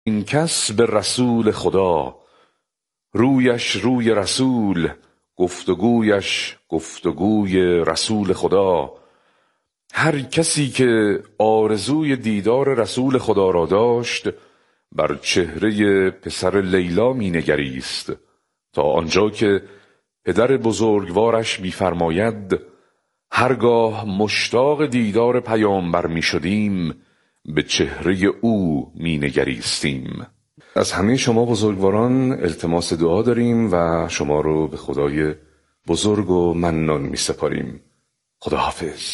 این کس به رسول خدا، رویش روی رسول، گفتگویش گفتگوی رسول خدا. هر کسی که آرزوی دیدار رسول خدا را داشت بر چهره پسر لیلا می نگریست تا آنجا که پدر بزرگوارش می فرماید هرگاه مشتاق دیدار پیامبر می شدیم به چهره او می نگریستیم. از همه شما بزرگواران التماس دعا داریم و شما رو به خدای بزرگ و منان می سپاریم. خدا حافظ.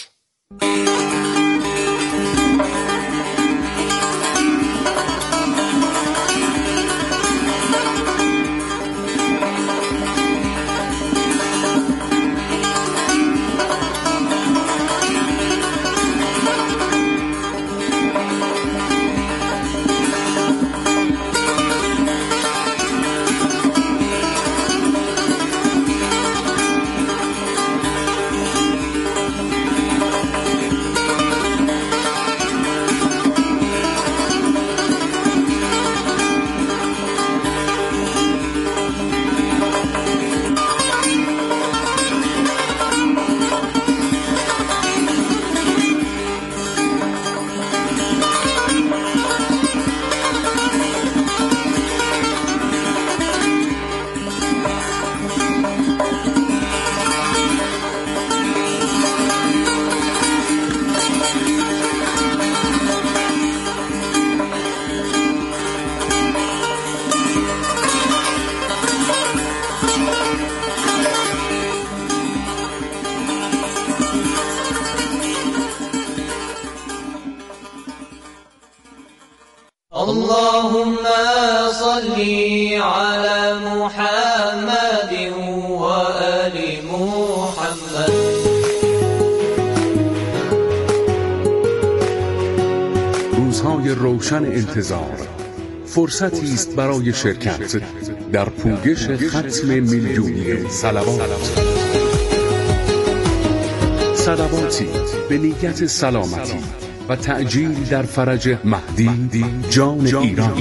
اللهم صل على محمد وآل محمد. روزهای روشن انتظار، فرصتی است برای شرکت در پوگش ختم میلیونی صلوات. صلواتی به نیت سلامتی و تعجیل در فرج مهدی جان ایران.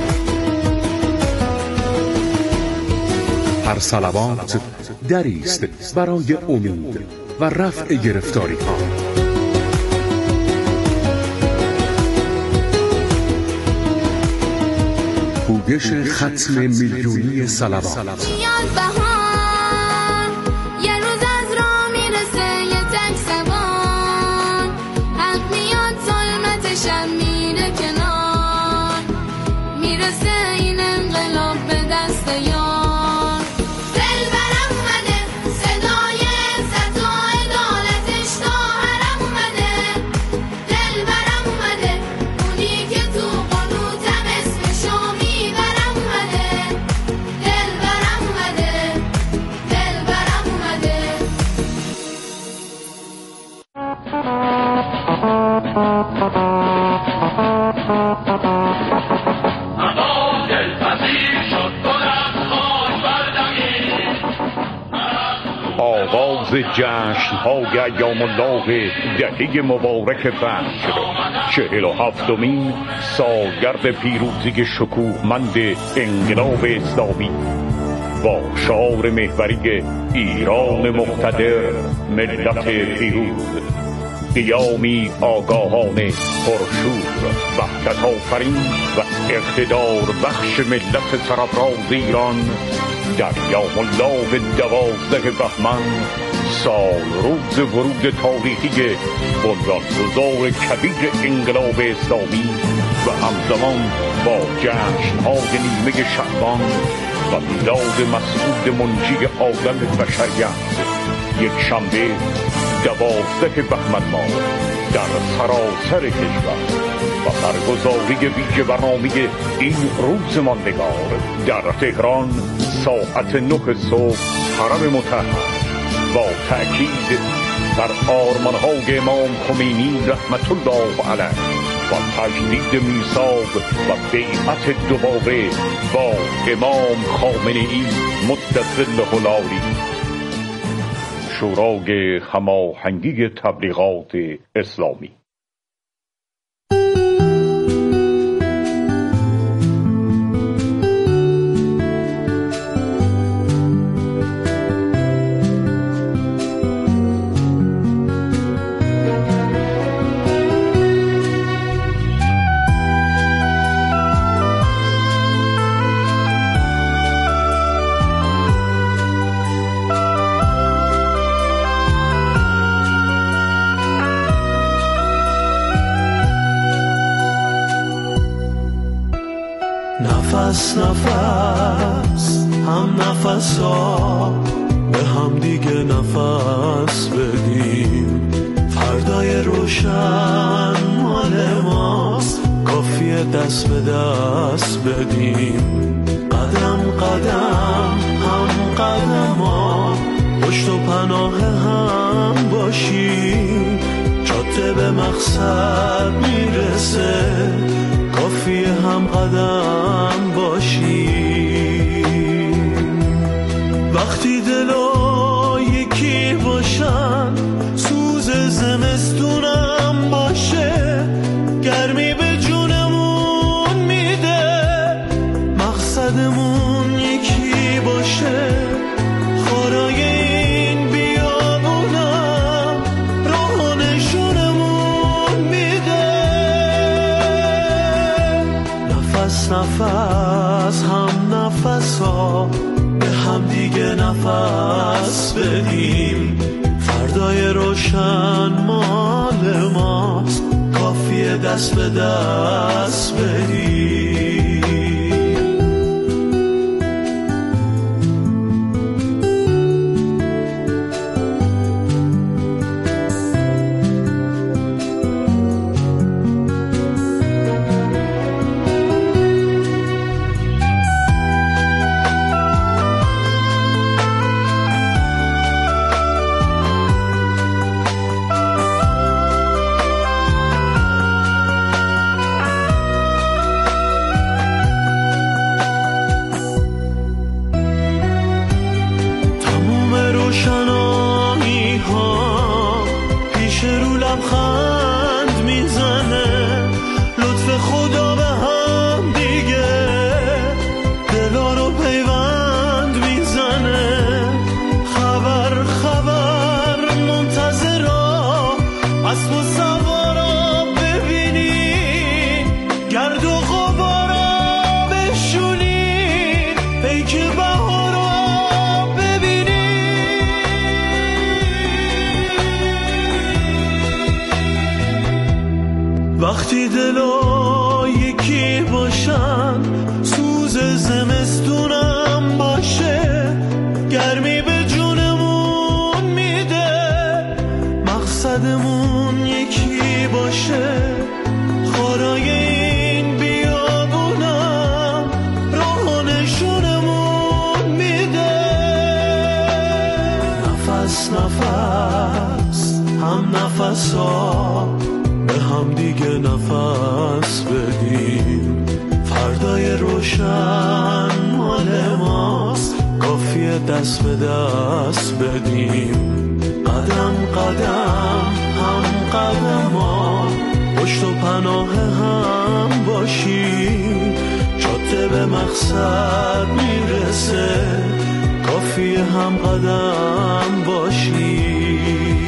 هر صلوات دری است برای امید و رفع گرفتاری ها. پوگش ختم میلیونی صلوات. آغاز جشن‌های ایام الله دهه مبارک فجر، 47مین سالگرد پیروزی شکوهمند انقلاب اسلامی با شعار محوری ایران مقتدر، ملت پیروز. قیامی آگاهانه، پرشور، وحدت آفرین و اقتدار بخش ملت سرفراز ایران در یوم الله 12 بهمن، سال روز ورود تاریخی بنیانگذار کبیر انقلاب اسلامی و همزمان با جشن‌های نیمه شعبان و میلاد مسعود منجی عالم بشریت، یک شنبه 12 بهمن ماه در سراسر کشور و برگزاری ویژه برنامه این روز ماندگار در تهران ساعت 9 صبح، حرم مطهر با تأکید بر آرمان‌های امام خمینی رحمت الله علیه و تجدید میثاق و بیعت دوباره با امام خامنه‌ای مدظله العالی. شورای هماهنگی تبلیغات اسلامی. نفس نفس هم نفس ها به هم دیگه نفس بدیم. فردای روشن مال ماست، کافیه دست به دست بدیم. قدم قدم هم قدم ها پشت و پناه هم باشیم. جاده به مقصد میرسه، کافیه هم قدم باشیم. وقتی دلا یکی باشن، سوز زمستونم باشه، گرمی به جونمون میده. مقصدمون یکی باشه، خارای این بیابونم راه نشونمون میده. نفس نفس هم نفس ها به هم دیگه نفس بدیم. فردای روشن مال ماست، کافیه دست به دست بدیم. وقتی دلا یکی باشن، سوز زمستونم باشه، گرمی به جونمون میده. مقصدمون یکی باشه، خارای این بیابونم راه نشونمون میده. نفس نفس هم نفس ها به هم دیگه نفس بدیم. فردای روشن مال ماست، کافیه دست به دست بدیم. قدم قدم هم قدم ها پشت و پناه هم باشیم. جاده به مقصد میرسه، کافیه هم قدم باشیم.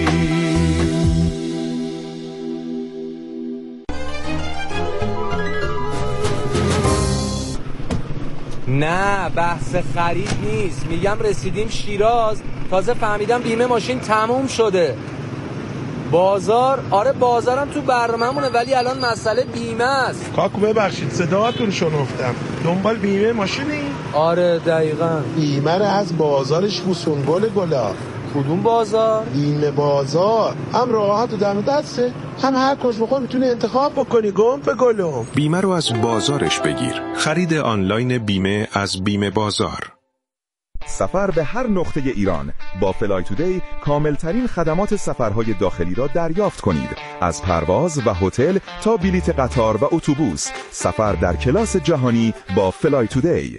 نه بحث خرید نیست، میگم رسیدیم شیراز، تازه فهمیدم بیمه ماشین تموم شده. بازار، آره بازارم تو برنامه‌مونه، ولی الان مسئله بیمه است. کاکو ببخشید صداتون شنفتم، دنبال بیمه ماشینی؟ آره دقیقاً. بیمه رو از بازارش بوسون گلا. کدوم بازار؟ بیمه بازار، هم راحت و دم دسته، هم هر کس بخور میتونه انتخاب بکنی. گم به گلم. بیمه رو از بازارش بگیر. خرید آنلاین بیمه از بیمه بازار. سفر به هر نقطه ایران با فلای تودی کاملترین خدمات سفرهای داخلی را دریافت کنید. از پرواز و هتل تا بلیت قطار و اتوبوس، سفر در کلاس جهانی با فلای تودی.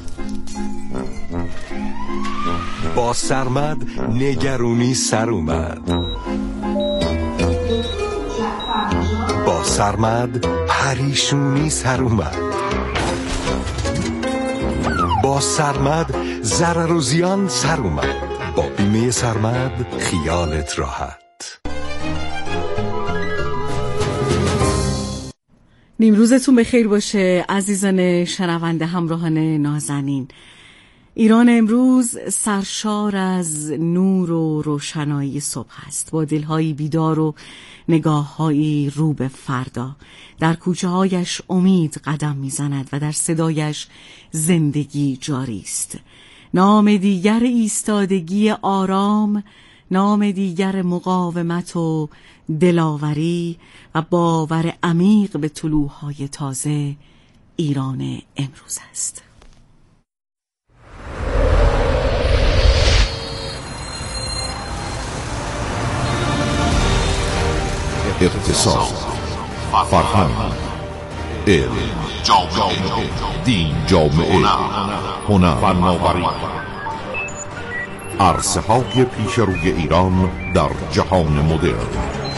با سرمد نگرونی سر اومد. با سرمد پریشونی سر اومد. با سرمد ضرر و زیان سر اومد. با بیمه سرمد خیالت راحت. نیمروزتون بخیر باشه عزیزان شنونده همراهان نازنین. ایران امروز سرشار از نور و روشنایی صبح است، با دلهایی بیدار و نگاههایی رو به فردا. در کوچه هایش امید قدم میزند و در صدایش زندگی جاری است. نام دیگر ایستادگی آرام، نام دیگر مقاومت و دلاوری و باور عمیق به طلوع‌های تازه ایران امروز است. اقتصاد، فرهنگ، علم، دین، جامعه، هنر، فناوری، عرصه‌های پیش روی ایران در جهان مدرن.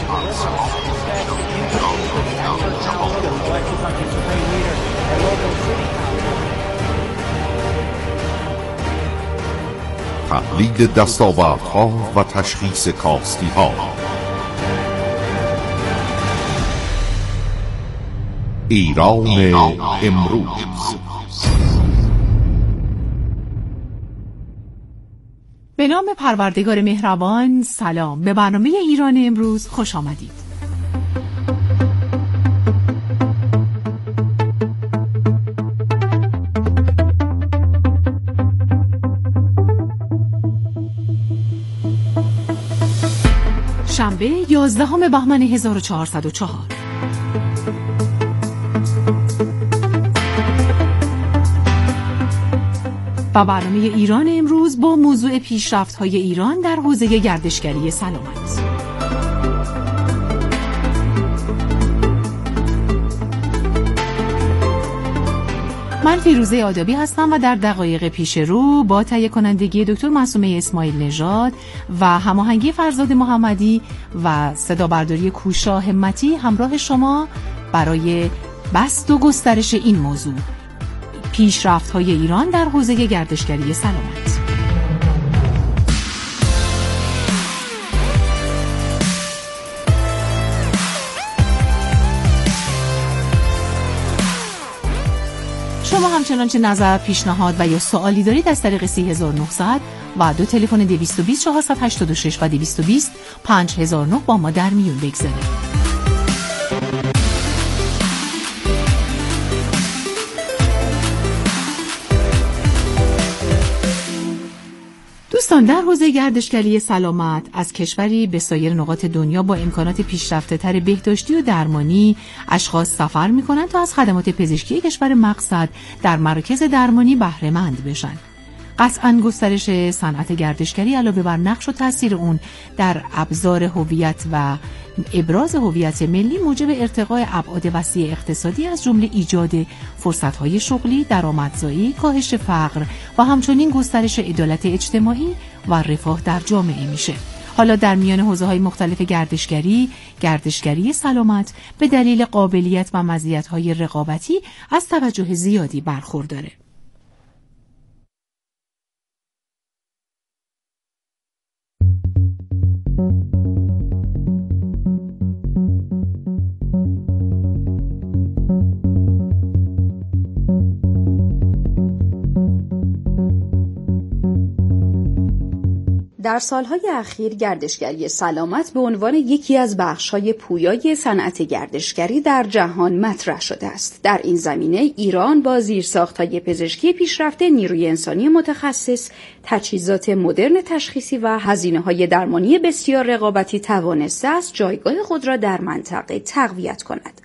تحلیل دستاوردها و تشخیص کاستی‌ها. ایران امروز. به نام پروردگار مهربان. سلام، به برنامه ایران امروز خوش آمدید. شنبه 11 بهمن 1404. و برنامه ایران امروز با موضوع پیشرفت‌های ایران در حوزه گردشگری سلامت. من فیروزه آدابی هستم و در دقایق پیش رو با تهیه کنندگی دکتر معصومه اسماعیل نژاد و هماهنگی فرزاد محمدی و صدابرداری کوشا همتی همراه شما برای بسط و گسترش این موضوع، پیشرفت‌های ایران در حوزه گردشگری سلامت. شما همچنان چه نظر، پیشنهاد و یا سوالی دارید از طریق 3900 و دو تلفن 220 486 و 220 5009 با ما در میون بگذارید. دوستان، در حوزه گردشگری سلامت از کشوری به سایر نقاط دنیا با امکانات پیشرفته‌تر بهداشتی و درمانی اشخاص سفر می‌کنند تا از خدمات پزشکی کشور مقصد در مراکز درمانی بهره مند بشن. قطعاً گسترش صنعت گردشگری علاوه بر نقش و تأثیر اون در ابزار هویت و ابراز هویت ملی موجب ارتقاء ابعاد وسیع اقتصادی از جمله ایجاد فرصت‌های شغلی، درآمدزایی، کاهش فقر و همچنین گسترش عدالت اجتماعی و رفاه در جامعه میشه. حالا در میان حوزه‌های مختلف گردشگری سلامت به دلیل قابلیت و مزیت‌های رقابتی از توجه زیادی برخورداره. در سالهای اخیر گردشگری سلامت به عنوان یکی از بخش‌های پویای صنعت گردشگری در جهان مطرح شده است. در این زمینه ایران با زیرساخت‌های پزشکی پیشرفته، نیروی انسانی متخصص، تجهیزات مدرن تشخیصی و هزینه‌های درمانی بسیار رقابتی توانسته است جایگاه خود را در منطقه تقویت کند.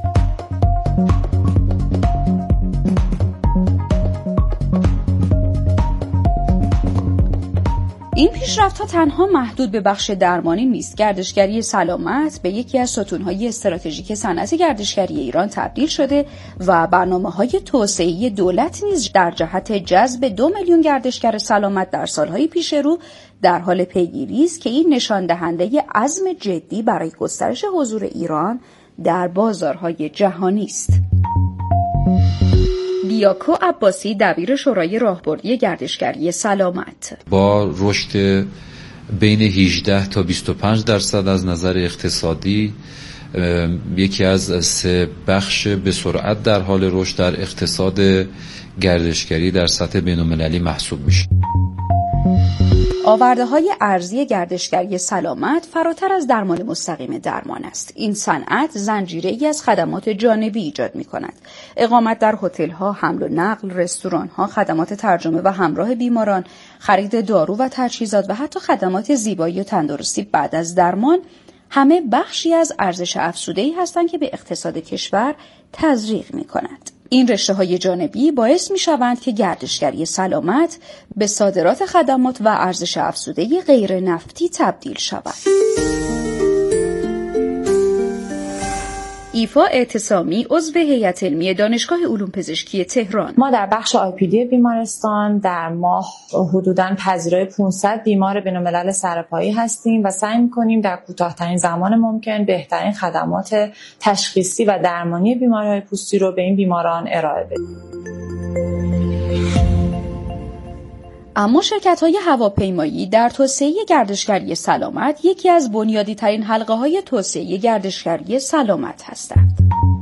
این پیشرفت‌ها تنها محدود به بخش درمانی نیست. گردشگری سلامت به یکی از ستون‌های استراتژیک صنعت گردشگری ایران تبدیل شده و برنامه‌های توسعه‌ای دولت نیز در جهت جذب 2 میلیون گردشگر سلامت در سال‌های پیش رو در حال پیگیری است که این نشان دهنده عزم جدی برای گسترش حضور ایران در بازارهای جهانی است. دیاکو عباسی، دبیر شورای راهبردی گردشگری سلامت: با رشد بین 18 تا 25% از نظر اقتصادی یکی از 3 بخش به سرعت در حال رشد در اقتصاد گردشگری در سطح بین‌المللی محسوب میشه. آورده‌های ارزی گردشگری سلامت فراتر از درمان مستقیم درمان است. این صنعت زنجیره‌ای از خدمات جانبی ایجاد می‌کند. اقامت در هتل‌ها، حمل و نقل، رستوران‌ها، خدمات ترجمه و همراه بیماران، خرید دارو و تجهیزات و حتی خدمات زیبایی و تندرستی بعد از درمان همه بخشی از ارزش افزوده‌ای هستند که به اقتصاد کشور تزریق می‌کند. این رشته‌های جانبی باعث می‌شوند که گردشگری سلامت به صادرات خدمات و ارزش افزوده غیر نفتی تبدیل شود. ایفا اعتصامی، عضو هیئت علمی دانشگاه علوم پزشکی تهران: ما در بخش آی‌پی‌دی بیمارستان در ماه حدوداً پذیرای 500 بیمار بین‌الملل سرپایی هستیم و سعی می‌کنیم در کوتاه‌ترین زمان ممکن بهترین خدمات تشخیصی و درمانی بیماری‌های پوستی رو به این بیماران ارائه بدیم. اما شرکت‌های هواپیمایی در توسعه گردشگری سلامت یکی از بنیادی‌ترین حلقه‌های توسعه گردشگری سلامت هستند.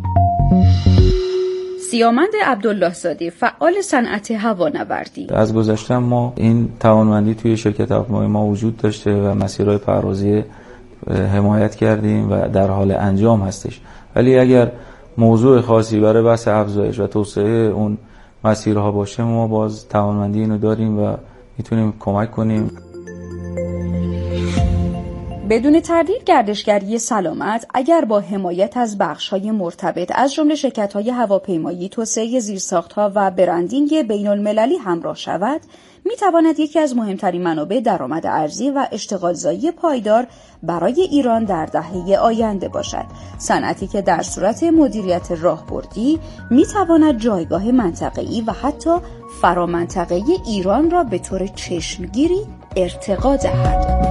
سیامند عبدالله زاده، فعال صنعت هوانوردی: از گذشته ما این توانمندی توی شرکت هواپیمایی ما وجود داشته و مسیرهای پروازی حمایت کردیم و در حال انجام هستش، ولی اگر موضوع خاصی برای بحث افزایش و توسعه اون مسیرها باشه ما باز توانمندی اینو داریم و میتونیم کمک کنیم. بدون تردید گردشگری سلامت اگر با حمایت از بخش‌های مرتبط از جمله شرکت‌های هواپیمایی، توسعه زیرساخت‌ها و برندینگ بین‌المللی همراه شود، می‌تواند یکی از مهمترین منابع درآمد ارزی و اشتغالزایی پایدار برای ایران در دهه آینده باشد. صنعتی که در صورت مدیریت راهبردی می‌تواند جایگاه منطقه‌ای و حتی فرامنطقه‌ای ایران را به طور چشمگیری ارتقا دهد.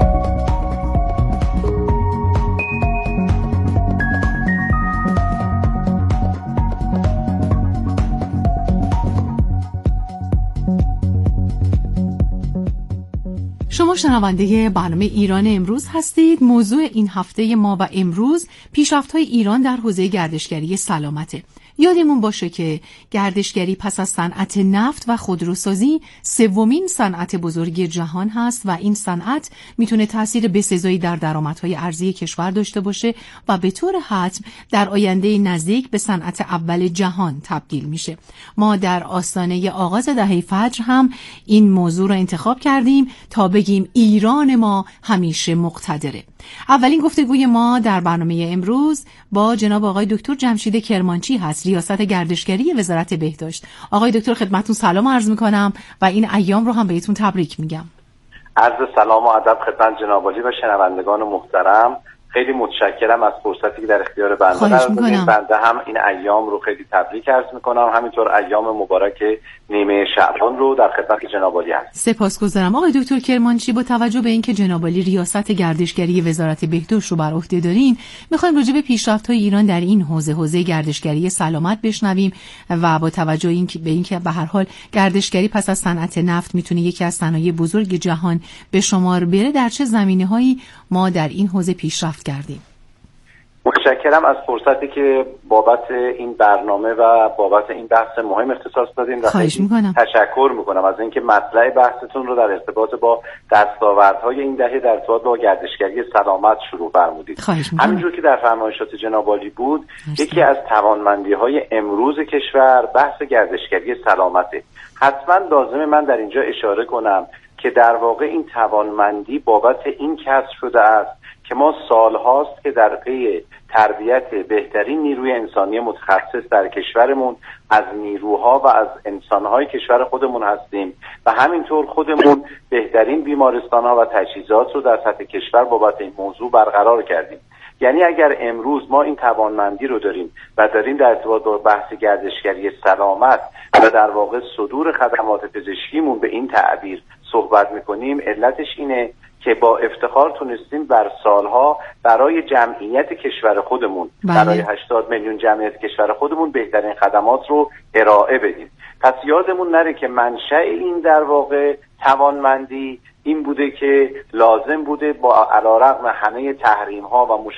شما شنونده برنامه ایران امروز هستید. موضوع این هفته ما و امروز پیشرفت‌های ایران در حوزه گردشگری سلامته. یادمون باشه که گردشگری پس از صنعت نفت و خودروسازی 3مین صنعت بزرگ جهان هست و این صنعت میتونه تأثیر بسزایی در درآمدهای ارزی کشور داشته باشه و به طور حتم در آینده نزدیک به صنعت اول جهان تبدیل میشه. ما در آستانه آغاز دهه فجر هم این موضوع رو انتخاب کردیم تا بگیم ایران ما همیشه مقتدره. اولین گفتگوی ما در برنامه امروز با جناب آقای دکتر جمشید کرمانچی هست، ریاست گردشگری وزارت بهداشت. آقای دکتر خدمتتون سلام عرض میکنم و این ایام رو هم بهتون تبریک میگم. عرض سلام و ادب خدمت جناب عالی و شنوندگان محترم. خیلی متشکرم از فرصتی که در اختیار بنده قرار دادید. بنده هم این ایام رو خیلی تبریک عرض میکنم، همینطور ایام مبارک نیمه شعبان رو در خدمت جناب عالی هستم. سپاسگزارم. آقای دکتر کرمانچی، با توجه به اینکه جناب عالی ریاست گردشگری وزارت بهداشت رو بر عهده دارین، میخوایم راجع به پیشرفت‌های ایران در این حوزه گردشگری سلامت بشنویم و با توجه به اینکه به هر حال گردشگری پس از صنعت نفت میتونه یکی از صنایع بزرگ جهان به شمار بره، در چه زمینه‌هایی ما در این حوزه پیشرفت کردیم؟ متشکرم از فرصتی که بابت این برنامه و بابت این بحث مهم اختصاص دادین و تشکر میکنم از اینکه مطلع بحثتون رو در ارتباط با دستاوردهای این دهه در ارتباط با گردشگری سلامت شروع فرمودید. همینجور که در فرمایشات جناب عالی بود، یکی از توانمندی‌های امروز کشور بحث گردشگری سلامته. حتما لازمه من در اینجا اشاره کنم که در واقع این توانمندی بابت این کسب شده است که ما سالهاست که در پی تربیت بهترین نیروی انسانی متخصص در کشورمون از نیروها و از انسانهای کشور خودمون هستیم و همینطور خودمون بهترین بیمارستانها و تجهیزات رو در سطح کشور بابت این موضوع برقرار کردیم. یعنی اگر امروز ما این توانمندی رو داریم و داریم در ارتباط با بحث گردشگری سلامت و در واقع صدور خدمات پزشکیمون به این تعبیر صحبت میکنیم، علتش اینه که با افتخار تونستیم بر سالها برای جمعیت کشور خودمون برای 80 میلیون جمعیت کشور خودمون بهترین خدمات رو ارائه بدیم. پس یادمون نره که منشأ این در واقع توانمندی این بوده که لازم بوده با علیرغم همه تحریم ها و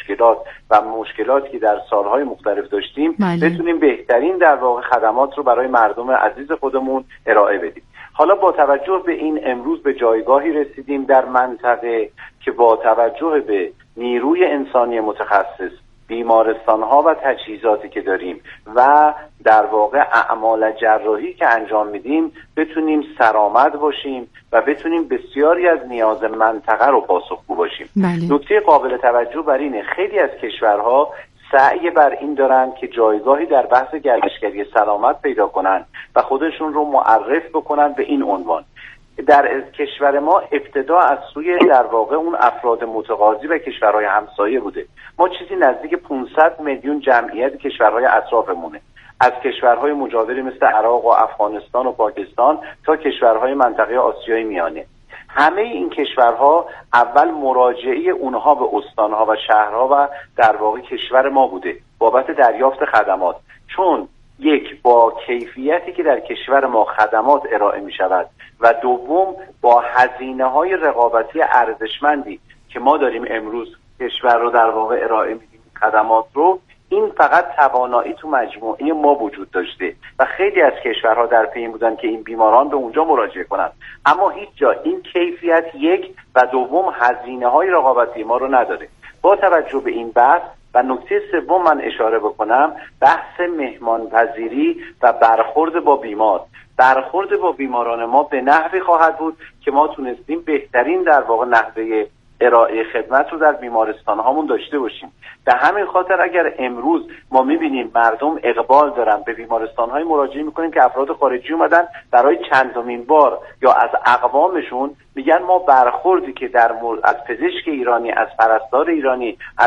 مشکلاتی که در سالهای مختلف داشتیم بتونیم بهترین در واقع خدمات رو برای مردم عزیز خودمون ارائه بدیم. حالا با توجه به این امروز به جایگاهی رسیدیم در منطقه که با توجه به نیروی انسانی متخصص، بیمارستان‌ها و تجهیزاتی که داریم و در واقع اعمال جراحی که انجام میدیم بتونیم سرآمد باشیم و بتونیم بسیاری از نیاز منطقه رو پاسخگو باشیم. نکته قابل توجه بر اینه خیلی از کشورها سعی بر این دارن که جایگاهی در بحث گردشگری سلامت پیدا کنن و خودشون رو معرف بکنن به این عنوان. در کشور ما ابتدا از سوی در واقع اون افراد متقاضی و کشورهای همسایه بوده. ما چیزی نزدیک 500 میلیون جمعیت کشورهای اطرافمونه، از کشورهای مجاوری مثل عراق و افغانستان و پاکستان تا کشورهای منطقه آسیای میانه. همه این کشورها اول مراجعه اونها به استانها و شهرها و در واقع کشور ما بوده بابت دریافت خدمات، چون یک با کیفیتی که در کشور ما خدمات ارائه می شود و دوم با هزینه های رقابتی ارزشمندی که ما داریم امروز کشور رو در واقع ارائه میدیم خدمات رو، این فقط توانایی تو مجموعه ما وجود داشته و خیلی از کشورها در پی این بودن که این بیماران به اونجا مراجعه کنن، اما هیچ جا این کیفیت یک و دوم هزینه های رقابتی ما رو نداره. با توجه به این بحث و نکته سوم من اشاره بکنم بحث مهمانپذیری و برخورد با بیمار. برخورد با بیماران ما به نحوی خواهد بود که ما تونستیم بهترین در واقع نحوه ارائه خدمت رو در بیمارستان هامون داشته باشیم. به همین خاطر اگر امروز ما میبینیم مردم اقبال دارن به بیمارستان های مراجعه میکنیم که افراد خارجی اومدن برای چندمین بار یا از اقوامشون میگن ما برخوردی که از پزشک ایرانی، از پرستار ایرانی، از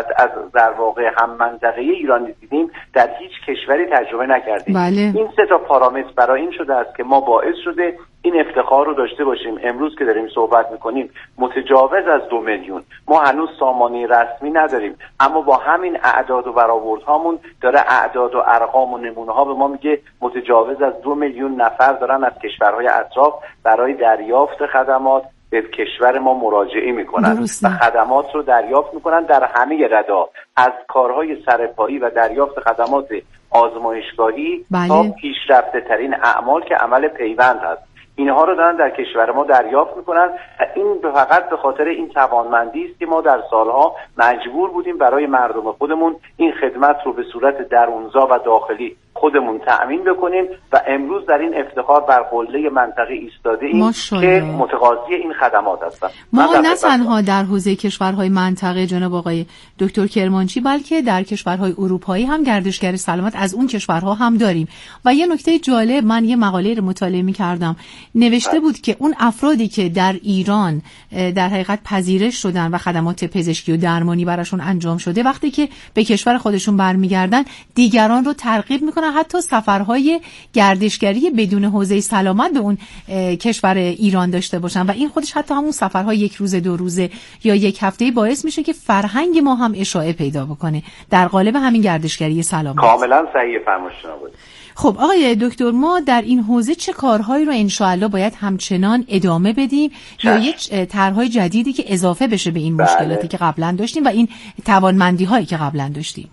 در واقع هم منطقه ایرانی دیدیم در هیچ کشوری تجربه نکردیم. این سه تا پارامتر برای این شده است که ما باعث شده این افتخار رو داشته باشیم. امروز که داریم صحبت میکنیم متجاوز از 2 میلیون، ما هنوز سامانه رسمی نداریم، اما با همین اعداد و برآوردهامون داره اعداد و ارقام و نمونه ها به ما میگه متجاوز از 2 میلیون نفر دارن از کشورهای اطراف برای دریافت خدمات به کشور ما مراجعه میکنن و خدمات رو دریافت میکنن در همه ردا، از کارهای سرپایی و دریافت خدمات آزمایشگاهی تا پیشرفته ترین اعمال که عمل پیوند هست. اینها رو دارن در کشور ما دریافت میکنن و این فقط به خاطر این توانمندی است که ما در سالها مجبور بودیم برای مردم خودمون این خدمت رو به صورت درونزا و داخلی خودمون تأمین بکنیم و امروز در این افتخار بر قله منطقه ایستاده ایم که متقاضی این خدمات هستن. ما نه تنها در حوزه کشورهای منطقه جناب آقای دکتر کرمانچی بلکه در کشورهای اروپایی هم گردشگر سلامت از اون کشورها هم داریم و یه نکته جالب، من یه مقاله رو مطالعه می‌کردم نوشته بود که اون افرادی که در ایران در حقیقت پذیرش شدن و خدمات پزشکی و درمانی براشون انجام شده وقتی که به کشور خودشون برمیگردن دیگران رو ترغیب میکنن حتی سفرهای گردشگری بدون حوزه سلامت به اون کشور ایران داشته باشن و این خودش حتی همون سفرهای 1 روزه 2 روزه یا 1 هفته‌ای باعث میشه که فرهنگ ما هم اشاعه پیدا بکنه در قالب همین گردشگری سلامت. کاملا صحیح فرمایش شما بود. خب آقای دکتر، ما در این حوزه چه کارهایی رو انشاءالله باید همچنان ادامه بدیم یا یک طرح‌های جدیدی که اضافه بشه به این مشکلاتی که قبلا داشتیم و این توانمندی‌هایی که قبلا داشتیم؟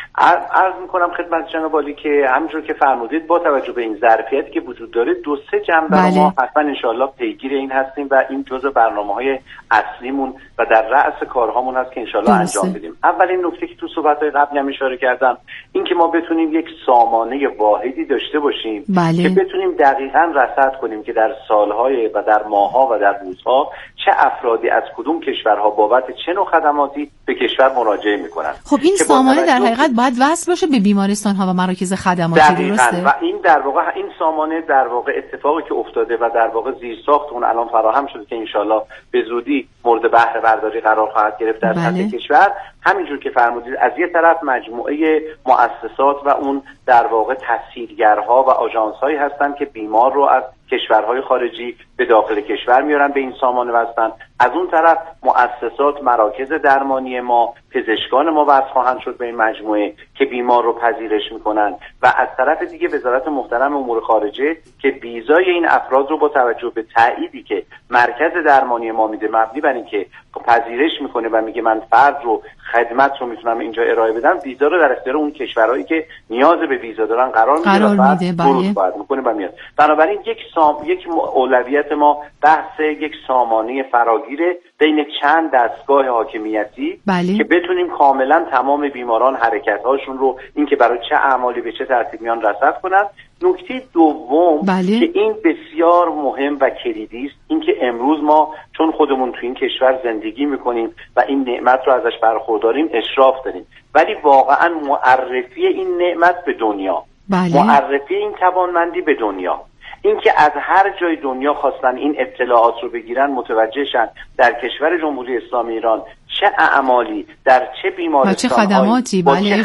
عرض میکنم خدمت جناب عالی که همونجور که فرمودید با توجه به این ظرفیتی که وجود داره 2-3 جنبه ما حتما انشاءالله پیگیر این هستیم و این جزء برنامه‌های اصلیمون و در رأس کارهامون هست که انشاءالله انجام بدیم. اولین نکته که تو صحبت‌های قبلی هم اشاره کردم این که ما بتونیم یک سامانه واحدی داشته باشیم که بتونیم دقیقاً رصد کنیم که در سالهای و در ماه‌ها و در روزها چه افرادی از کدوم کشورها بابت چه نوع خدماتی به کشور مراجعه می‌کنن. خب این سامانه در حقیقت باید وصل باشه به بیمارستان‌ها و مراکز خدماتی، درسته؟ و این در واقع این سامانه در واقع اتفاقی که افتاده و در واقع زیرساخت اون الان فراهم شده که انشالله به زودی مورد بهره برداری قرار خواهد گرفت در سطح کشور. همینجور که فرمودید از یه طرف مجموعه مؤسسات و اون در واقع تسهیلگرها و آژانس‌هایی هستن که بیمار رو از کشورهای خارجی به داخل کشور میارن به این سامانه وصلن. از اون طرف مؤسسات، مراکز درمانی ما، پزشکان ما وصل خواهند شد به این مجموعه که بیمار رو پذیرش میکنن و از طرف دیگه وزارت محترم امور خارجه که ویزای این افراد رو با توجه به تأییدی که مرکز درمانی ما میده مبنی بر اینکه پذیرش میکنه و میگه من فرد رو خدمت رو میتونم اینجا ارائه بدم، ویزا رو در اختیار اون کشورهایی که نیاز به ویزا دارن قرار میده و ورود باید میکنه و میاد. بنابراین یک اولویت ما بحث یک سامانه فراگیره بین چند دستگاه حاکمیتی که بتونیم کاملا تمام بیماران حرکت‌هاشون رو اینکه برای چه اعمالی به چه ترتیب میان رصد کنن. نکته دوم که این بسیار مهم و کلیدی است، اینکه امروز ما چون خودمون تو این کشور زندگی میکنیم و این نعمت رو ازش برخورداریم، اشراف داریم، ولی واقعا معرفی این نعمت به دنیا، معرفی این توانمندی به دنیا، اینکه از هر جای دنیا خواستن این اطلاعات رو بگیرن، متوجه شن در کشور جمهوری اسلامی ایران چه اعمالی در چه بیمارستان‌هایی چه خدماتی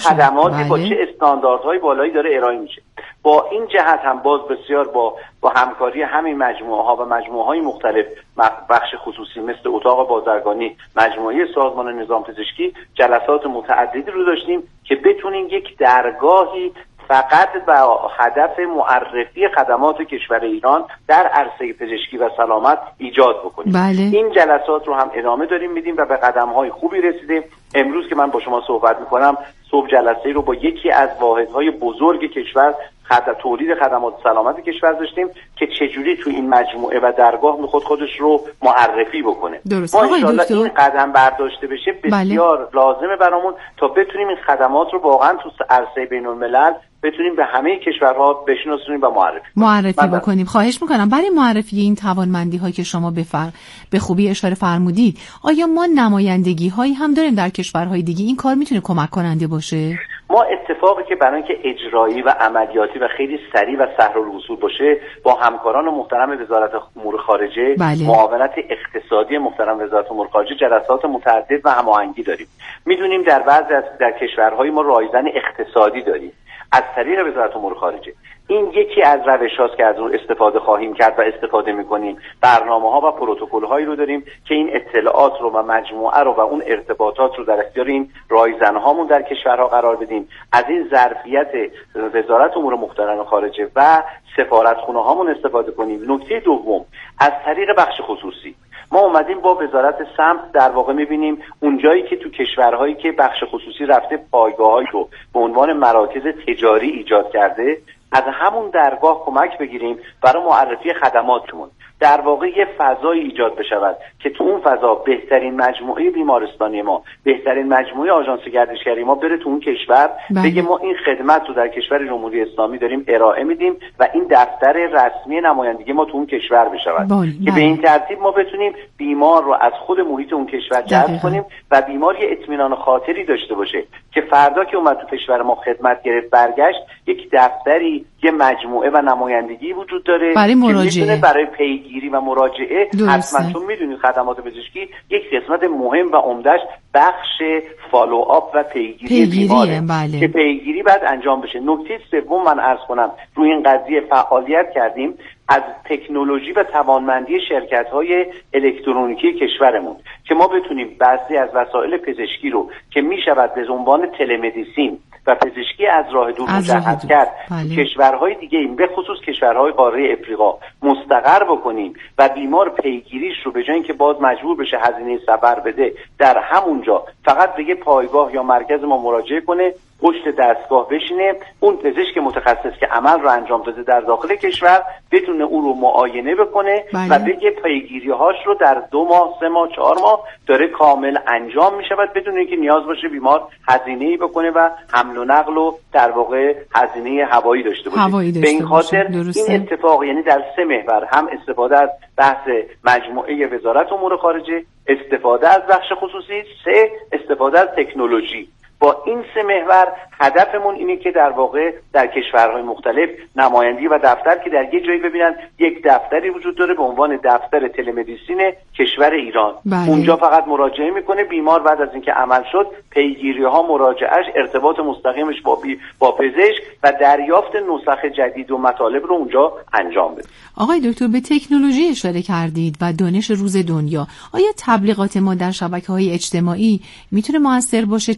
با چه استانداردهای بالایی داره ارائه میشه. با این جهت هم باز بسیار با همکاری همین مجموعه ها و مجموعه های مختلف، بخش خصوصی مثل اتاق بازرگانی، مجموعه سازمان نظام پزشکی، جلسات متعددی رو داشتیم که بتونیم یک درگاهی فقط با هدف معرفی خدمات کشور ایران در عرصه پزشکی و سلامت ایجاد بکنیم. این جلسات رو هم ادامه داریم میدیم و به قدم‌های خوبی رسیدیم. امروز که من با شما صحبت میکنم، صبح جلسه رو با یکی از واحدهای بزرگ کشور تولید خدمات سلامت کشور داشتیم که چجوری تو این مجموعه و درگاه میخواد خودش رو معرفی بکنه. ما انشاءالله این قدم برداشته بشه بسیار لازمه برامون تا بتونیم این خدمات رو واقعا تو عرصه بین‌الملل بتونیم به همه کشورها بشناسونیم و معرفی بکنیم. خواهش میکنم برای معرفی این توانمندی هایی که شما به خوبی اشاره فرمودید، آیا ما نمایندگی هایی هم داریم در کشورهای دیگه؟ این کار میتونه کمک کننده باشه؟ ما اتفاقی که برای اینکه اجرایی و عملیاتی و خیلی سریع و سهل‌الوصول باشه، با همکاران محترم وزارت امور خارجه، معاونت اقتصادی محترم وزارت امور خارجه، جلسات متعدد و هماهنگی داریم. میدونیم در بعضی از کشورهای ما رایزن اقتصادی داریم از طریق وزارت امور خارجه. این یکی از روش‌هاست که از اون استفاده خواهیم کرد و استفاده می‌کنیم. برنامه‌ها و پروتکل‌هایی رو داریم که این اطلاعات رو و مجموعه رو و اون ارتباطات رو در اختیار این رایزن‌هامون در کشورها قرار بدیم. از این ظرفیت وزارت امور محترم خارجه و سفارتخونه‌هامون استفاده کنیم. نکته دوم، از طریق بخش خصوصی ما اومدیم با وزارت سمت در واقع می‌بینیم اونجایی که تو کشورهایی که بخش خصوصی رفته پایگاه‌هایی رو به عنوان مراکز تجاری ایجاد کرده، از همون درگاه کمک بگیریم برای معرفی خدماتمون. در واقع یه فضای ایجاد بشود که تو اون فضا بهترین مجموعه بیمارستانی ما، بهترین مجموعه آژانس گردشگری ما بره تو اون کشور، بگه ما این خدمت رو در کشور جمهوری اسلامی داریم ارائه میدیم و این دفتر رسمی نمایندگی ما تو اون کشور بشود که به این ترتیب ما بتونیم بیمار رو از خود محیط اون کشور جذب کنیم و بیمار یه اطمینان خاطری داشته باشه که فردا که اومد تو کشور ما خدمت گرفت برگشت، یک دفتری، یه مجموعه و نمایندگی وجود داره برای مراجعه، برای پیگیری و مراجعه. حتما چون میدونید خدمات پزشکی یک قسمت مهم و عمدهش بخش فالوآپ و پیگیری بیماره که پیگیری بعد انجام بشه. نکته سوم من عرض کنم، روی این قضیه فعالیت کردیم از تکنولوژی و توانمندی شرکت‌های الکترونیکی کشورمون که ما بتونیم بعضی از وسایل پزشکی رو که میشود به عنوان تلمدیسین و پزشکی از راه دور مجهز کرد کشورهای دیگه، این به خصوص کشورهای قاره افریقا مستقر بکنیم و بیمار پیگیریش رو به جای اینکه باز مجبور بشه هزینه سفر بده، در همونجا فقط به یه پایگاه یا مرکز ما مراجعه کنه، پشت دستگاه بشینه، اون پزشک متخصص که عمل رو انجام داده در داخل کشور بتونه اون رو معاینه بکنه و بگه پیگیری‌هاش رو در 2 ماه، 3 ماه، 4 ماه داره کامل انجام می‌شود بدون اینکه نیاز باشه بیمار هزینه‌ای بکنه و حمل و نقل و در واقع هزینه هوایی داشته باشه. به این خاطر این اتفاق، یعنی در 3 محور، هم استفاده از بحث مجموعه وزارت امور خارجه، استفاده از بخش خصوصی، 3 استفاده از تکنولوژی. با این 3 محور هدفمون اینه که در واقع در کشورهای مختلف نمایندگی و دفتر که در یه جایی ببینن یک دفتری وجود داره به عنوان دفتر تلمدیسین کشور ایران. اونجا فقط مراجعه میکنه بیمار، بعد از اینکه عمل شد پیگیری ها، مراجعهش، ارتباط مستقیمش با پزشک و دریافت نسخ جدید و مطالب رو اونجا انجام بده. آقای دکتر به تکنولوژی اشاره کردید و دانش روز دنیا. آیا تبلیغات ما در شبکه‌های اجتماعی میتونه موثر باشه؟ چقدر ما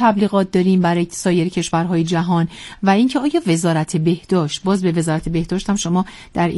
تبلیغات داریم برای سایر کشورهای جهان و اینکه آیا وزارت بهداشت، باز به وزارت بهداشت هم شما در